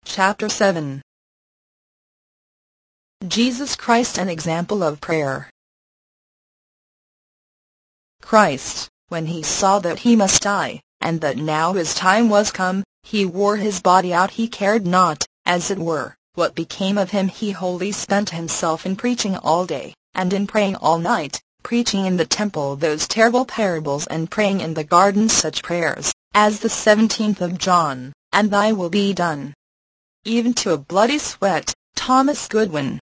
Chapter 7. Jesus Christ, an example of prayer. Christ, when he saw that he must die, and that now his time was come, he wore his body out. He cared not, as it were, what became of him. He wholly spent himself in preaching all day, and in praying all night, preaching in the temple those terrible parables, and praying in the garden such prayers as the 17th of John, and thy will be done. Even to a bloody sweat. Thomas Goodwin.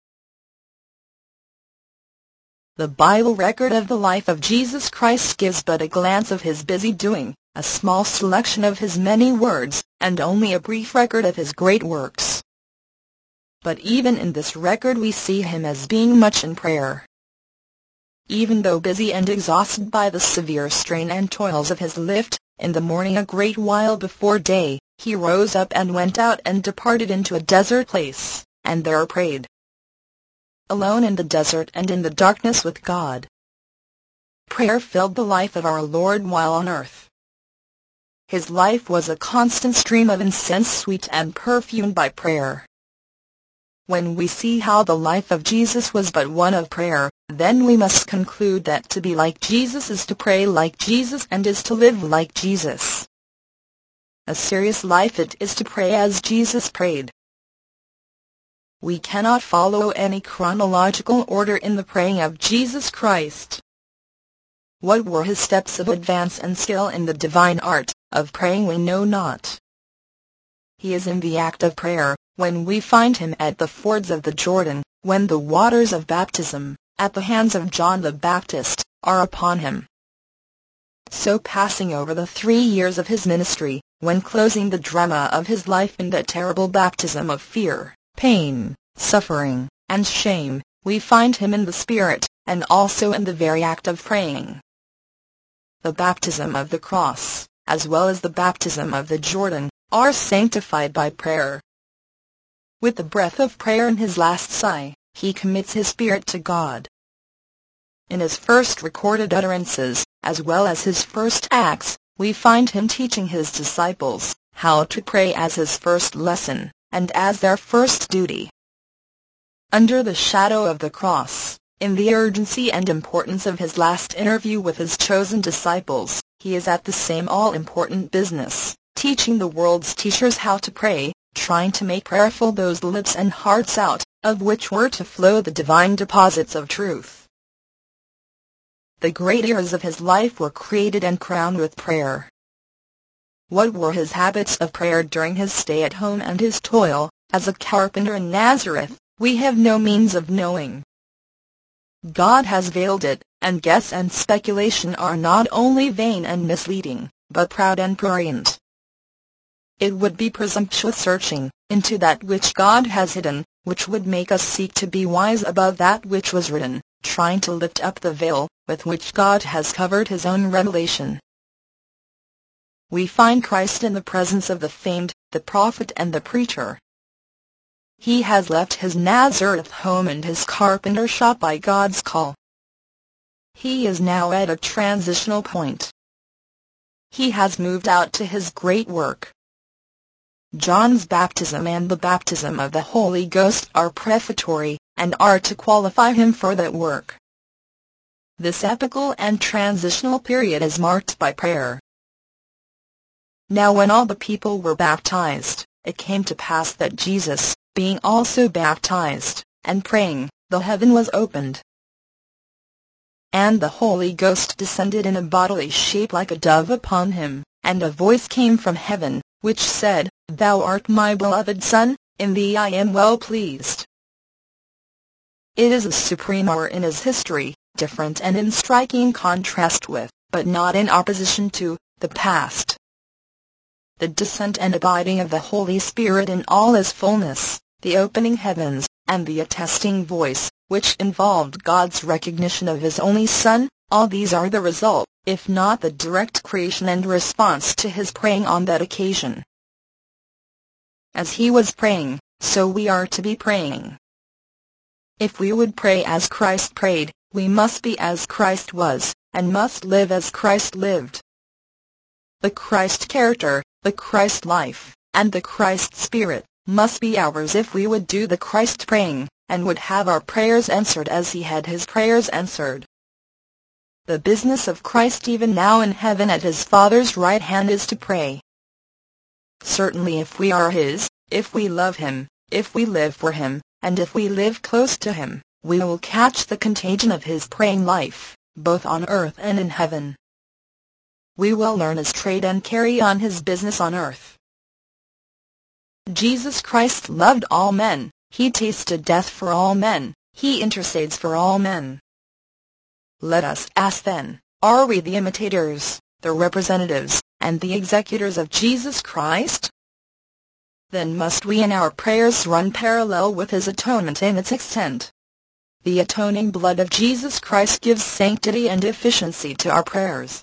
The Bible record of the life of Jesus Christ gives but a glance of his busy doing, a small selection of his many words, and only a brief record of his great works. But even in this record we see him as being much in prayer. Even though busy and exhausted by the severe strain and toils of his life, in the morning a great while before day, he rose up and went out and departed into a desert place, and there prayed. Alone in the desert and in the darkness with God. Prayer filled the life of our Lord while on earth. His life was a constant stream of incense, sweet and perfumed by prayer. When we see how the life of Jesus was but one of prayer, then we must conclude that to be like Jesus is to pray like Jesus and is to live like Jesus. A serious life it is to pray as Jesus prayed. We cannot follow any chronological order in the praying of Jesus Christ. What were his steps of advance and skill in the divine art of praying we know not. He is in the act of prayer, when we find him at the fords of the Jordan, when the waters of baptism, at the hands of John the Baptist, are upon him. So passing over the 3 years of his ministry, when closing the drama of his life in that terrible baptism of fear, pain, suffering, and shame, we find him in the Spirit, and also in the very act of praying. The baptism of the cross, as well as the baptism of the Jordan, are sanctified by prayer. With the breath of prayer in his last sigh, he commits his spirit to God. In his first recorded utterances, as well as his first acts, we find him teaching his disciples how to pray as his first lesson, and as their first duty. Under the shadow of the cross, in the urgency and importance of his last interview with his chosen disciples, he is at the same all-important business, teaching the world's teachers how to pray, trying to make prayerful those lips and hearts out of which were to flow the divine deposits of truth. The great years of his life were created and crowned with prayer. What were his habits of prayer during his stay at home and his toil as a carpenter in Nazareth, we have no means of knowing. God has veiled it, and guess and speculation are not only vain and misleading, but proud and prurient. It would be presumptuous searching into that which God has hidden, which would make us seek to be wise above that which was written, trying to lift up the veil with which God has covered his own revelation. We find Christ in the presence of the famed, the prophet and the preacher. He has left his Nazareth home and his carpenter shop by God's call. He is now at a transitional point. He has moved out to his great work. John's baptism and the baptism of the Holy Ghost are prefatory, and are to qualify him for that work. This epochal and transitional period is marked by prayer. Now when all the people were baptized, it came to pass that Jesus, being also baptized, and praying, the heaven was opened. And the Holy Ghost descended in a bodily shape like a dove upon him, and a voice came from heaven, which said, Thou art my beloved Son, in thee I am well pleased. It is a supreme hour in his history, different and in striking contrast with, but not in opposition to, the past. The descent and abiding of the Holy Spirit in all his fullness, the opening heavens, and the attesting voice, which involved God's recognition of his only Son, all these are the result, if not the direct creation and response to his praying on that occasion. As he was praying, so we are to be praying. If we would pray as Christ prayed, we must be as Christ was, and must live as Christ lived. The Christ character, the Christ life, and the Christ Spirit, must be ours if we would do the Christ praying, and would have our prayers answered as he had his prayers answered. The business of Christ even now in heaven at his Father's right hand is to pray. Certainly if we are his, if we love him, if we live for him, and if we live close to him, we will catch the contagion of his praying life, both on earth and in heaven. We will learn his trade and carry on his business on earth. Jesus Christ loved all men, he tasted death for all men, he intercedes for all men. Let us ask then, are we the imitators, the representatives, and the executors of Jesus Christ? Then must we in our prayers run parallel with his atonement in its extent. The atoning blood of Jesus Christ gives sanctity and efficiency to our prayers.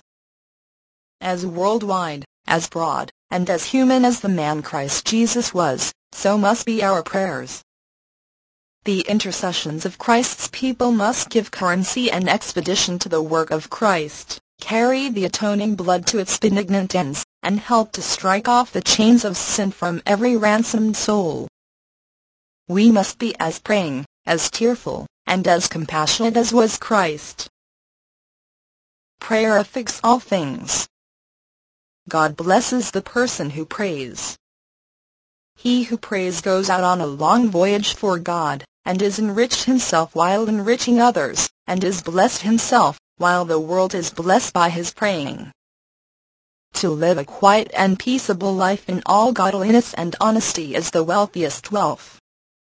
As worldwide, as broad, and as human as the man Christ Jesus was, so must be our prayers. The intercessions of Christ's people must give currency and expedition to the work of Christ, carry the atoning blood to its benignant ends, and help to strike off the chains of sin from every ransomed soul. We must be as praying, as tearful, and as compassionate as was Christ. Prayer affects all things. God blesses the person who prays. He who prays goes out on a long voyage for God, and is enriched himself while enriching others, and is blessed himself, while the world is blessed by his praying. To live a quiet and peaceable life in all godliness and honesty is the wealthiest wealth.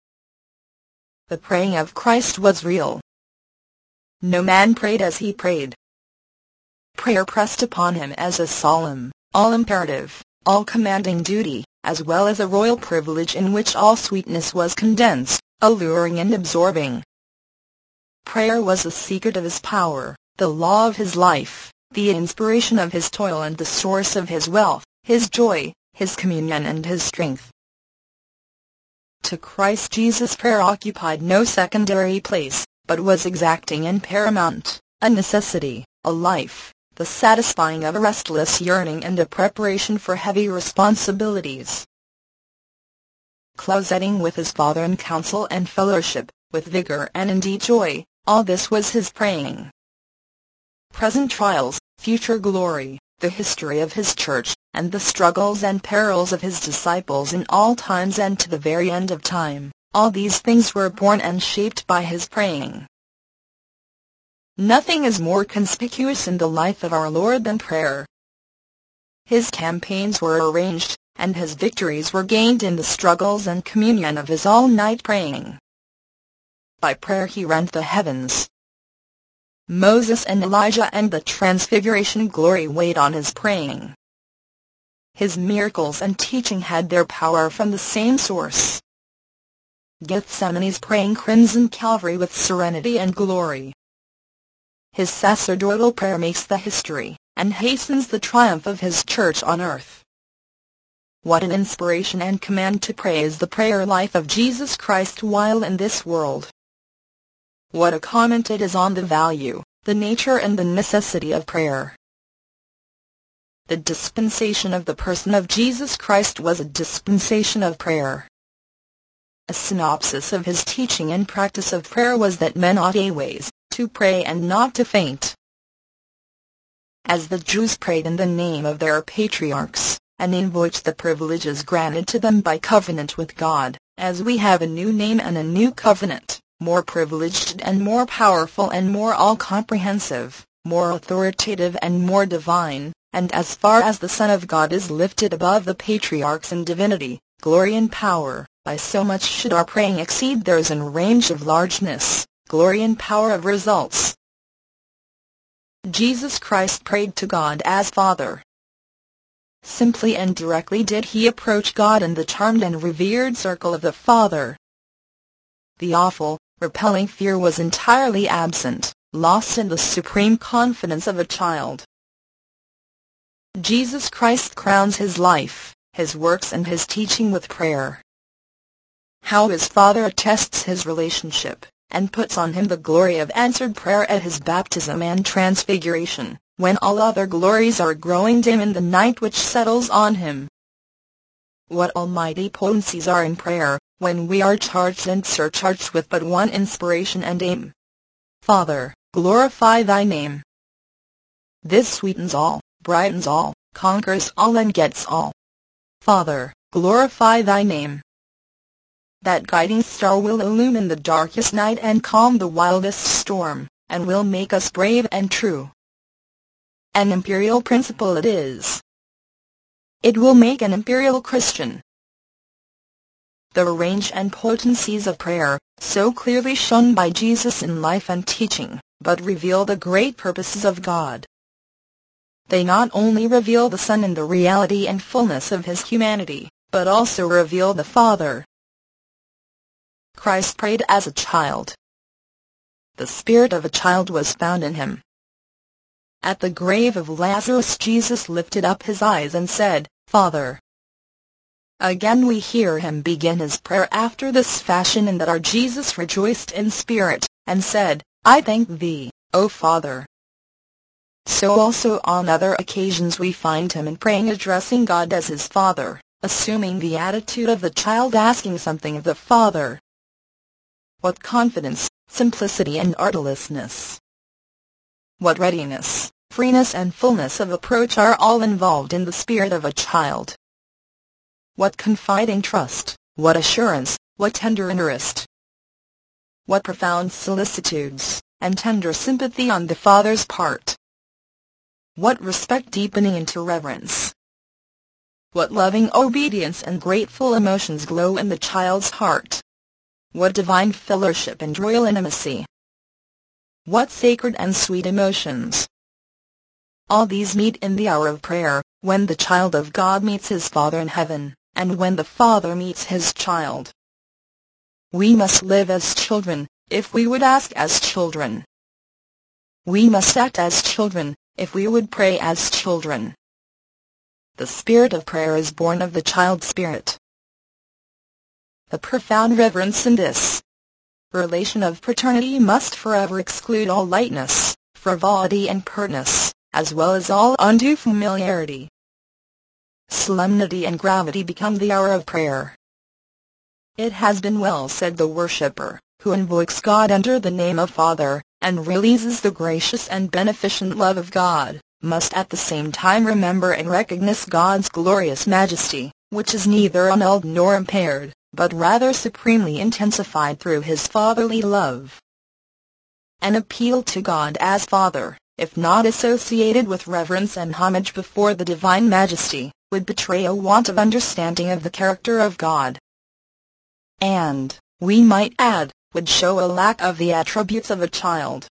The praying of Christ was real. No man prayed as he prayed. Prayer pressed upon him as a solemn, all-imperative, all-commanding duty, as well as a royal privilege in which all sweetness was condensed, alluring and absorbing. Prayer was the secret of his power, the law of his life, the inspiration of his toil and the source of his wealth, his joy, his communion and his strength. To Christ Jesus prayer occupied no secondary place, but was exacting and paramount, a necessity, a life, the satisfying of a restless yearning and a preparation for heavy responsibilities. Closeting with his Father in counsel and fellowship, with vigor and indeed joy, all this was his praying. Present trials, future glory, the history of his church, and the struggles and perils of his disciples in all times and to the very end of time, all these things were born and shaped by his praying. Nothing is more conspicuous in the life of our Lord than prayer. His campaigns were arranged, and his victories were gained in the struggles and communion of his all-night praying. By prayer he rent the heavens. Moses and Elijah and the transfiguration glory weighed on his praying. His miracles and teaching had their power from the same source. Gethsemane's praying crimsoned Calvary with serenity and glory. His sacerdotal prayer makes the history, and hastens the triumph of his church on earth. What an inspiration and command to pray is the prayer life of Jesus Christ while in this world. What a comment it is on the value, the nature and the necessity of prayer. The dispensation of the person of Jesus Christ was a dispensation of prayer. A synopsis of his teaching and practice of prayer was that men ought always to pray and not to faint. As the Jews prayed in the name of their patriarchs, and invoked the privileges granted to them by covenant with God, as we have a new name and a new covenant, more privileged and more powerful and more all-comprehensive, more authoritative and more divine, and as far as the Son of God is lifted above the patriarchs in divinity, glory and power, by so much should our praying exceed theirs in range of largeness, glory and power of results. Jesus Christ prayed to God as Father. Simply and directly did he approach God in the charmed and revered circle of the Father. The awful, repelling fear was entirely absent, lost in the supreme confidence of a child. Jesus Christ crowns his life, his works and his teaching with prayer. How his Father attests his relationship, and puts on him the glory of answered prayer at his baptism and transfiguration, when all other glories are growing dim in the night which settles on him. what almighty potencies are in prayer, when we are charged and surcharged with but one inspiration and aim. Father, glorify thy name. This sweetens all, brightens all, conquers all and gets all. Father, glorify thy name. That guiding star will illumine the darkest night and calm the wildest storm, and will make us brave and true. An imperial principle it is. It will make an imperial Christian. The range and potencies of prayer, so clearly shown by Jesus in life and teaching, but reveal the great purposes of God. They not only reveal the Son in the reality and fullness of his humanity, but also reveal the Father. Christ prayed as a child. The spirit of a child was found in him. At the grave of Lazarus, Jesus lifted up his eyes and said, Father. Again we hear him begin his prayer after this fashion, in that our Jesus rejoiced in spirit, and said, I thank thee, O Father. So also on other occasions we find him in praying addressing God as his Father, assuming the attitude of the child asking something of the Father. What confidence, simplicity and artlessness! What readiness, freeness and fullness of approach are all involved in the spirit of a child! What confiding trust, what assurance, what tender interest! What profound solicitudes, and tender sympathy on the Father's part! What respect deepening into reverence! What loving obedience and grateful emotions glow in the child's heart! What divine fellowship and royal intimacy! What sacred and sweet emotions! All these meet in the hour of prayer, when the child of God meets his Father in heaven, and when the Father meets his child. We must live as children, if we would ask as children. We must act as children, if we would pray as children. The spirit of prayer is born of the child spirit. The profound reverence in this relation of paternity must forever exclude all lightness, frivolity and pertness, as well as all undue familiarity. Solemnity and gravity become the hour of prayer. It has been well said, the worshipper, who invokes God under the name of Father, and realizes the gracious and beneficent love of God, must at the same time remember and recognize God's glorious majesty, which is neither annulled nor impaired, but rather supremely intensified through his fatherly love. An appeal to God as Father, if not associated with reverence and homage before the divine majesty, would betray a want of understanding of the character of God. And, we might add, would show a lack of the attributes of a child.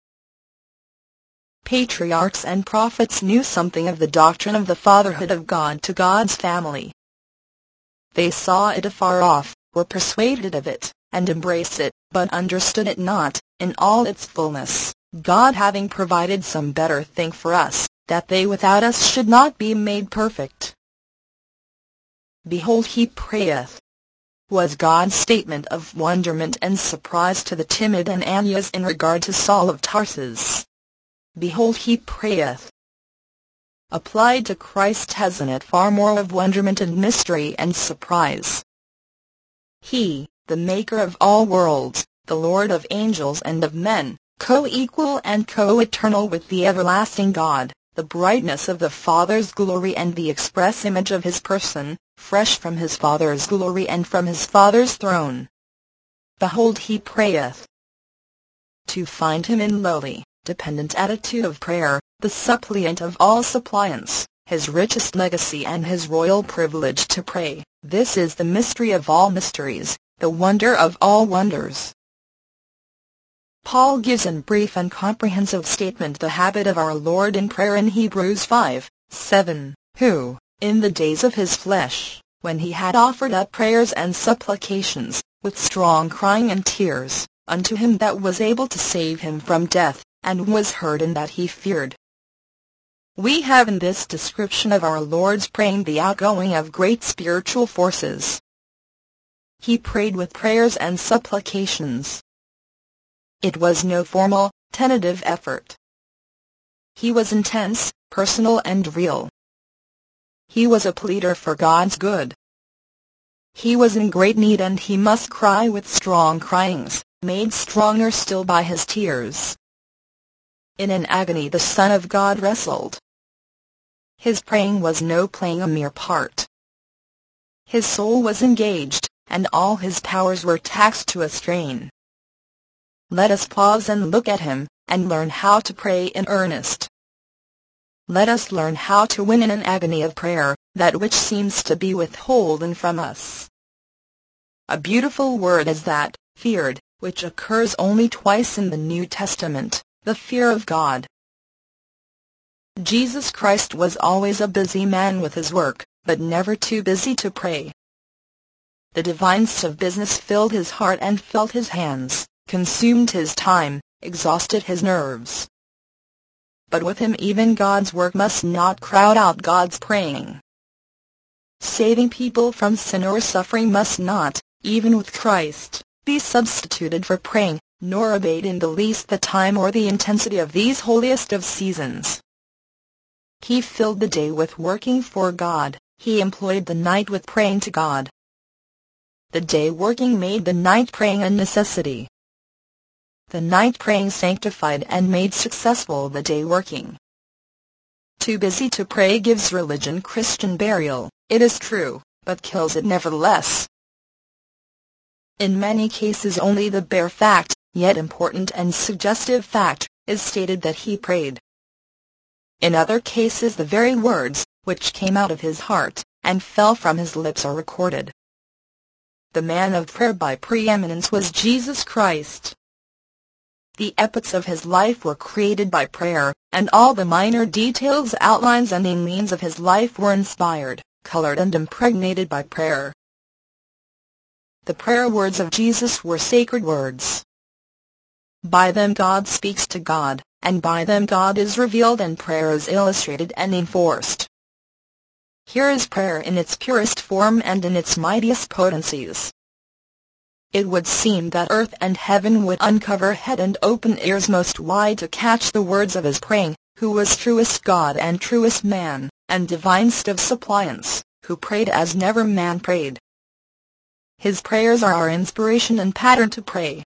Patriarchs and prophets knew something of the doctrine of the fatherhood of God to God's family. They saw it afar off, were persuaded of it, and embraced it, but understood it not, in all its fullness, God having provided some better thing for us, that they without us should not be made perfect. Behold, he prayeth, was God's statement of wonderment and surprise to the timid Ananias in regard to Saul of Tarsus. Behold, he prayeth, applied to Christ has in it far more of wonderment and mystery and surprise. He, the maker of all worlds, the Lord of angels and of men, co-equal and co-eternal with the everlasting God, the brightness of the Father's glory and the express image of his person, fresh from his Father's glory and from his Father's throne. Behold, he prayeth. To find him in lowly, dependent attitude of prayer, the suppliant of all suppliants, his richest legacy and his royal privilege to pray, this is the mystery of all mysteries, the wonder of all wonders. Paul gives in brief and comprehensive statement the habit of our Lord in prayer in Hebrews 5:7, who, in the days of his flesh, when he had offered up prayers and supplications, with strong crying and tears, unto him that was able to save him from death, and was heard in that he feared. We have in this description of our Lord's praying the outgoing of great spiritual forces. He prayed with prayers and supplications. It was no formal, tentative effort. He was intense, personal and real. He was a pleader for God's good. He was in great need, and he must cry with strong cryings, made stronger still by his tears. In an agony the Son of God wrestled. His praying was no playing, a mere part. His soul was engaged, and all his powers were taxed to a strain. Let us pause and look at him, and learn how to pray in earnest. Let us learn how to win in an agony of prayer, that which seems to be withholden from us. A beautiful word is that, feared, which occurs only twice in the New Testament, the fear of God. Jesus Christ was always a busy man with his work, but never too busy to pray. The divinest of business filled his heart and felt his hands, consumed his time, exhausted his nerves. But with him even God's work must not crowd out God's praying. Saving people from sin or suffering must not, even with Christ, be substituted for praying, nor abate in the least the time or the intensity of these holiest of seasons. He filled the day with working for God, he employed the night with praying to God. The day working made the night praying a necessity. The night praying sanctified and made successful the day working. Too busy to pray gives religion Christian burial, it is true, but kills it nevertheless. In many cases only the bare fact, yet important and suggestive fact, is stated that he prayed. In other cases the very words, which came out of his heart, and fell from his lips are recorded. The man of prayer by preeminence was Jesus Christ. The epochs of his life were created by prayer, and all the minor details, outlines and means of his life were inspired, colored and impregnated by prayer. The prayer words of Jesus were sacred words. By them God speaks to God, and by them God is revealed and prayer is illustrated and enforced. Here is prayer in its purest form and in its mightiest potencies. It would seem that earth and heaven would uncover head and open ears most wide to catch the words of his praying, who was truest God and truest man, and divinest of suppliants, who prayed as never man prayed. His prayers are our inspiration and pattern to pray.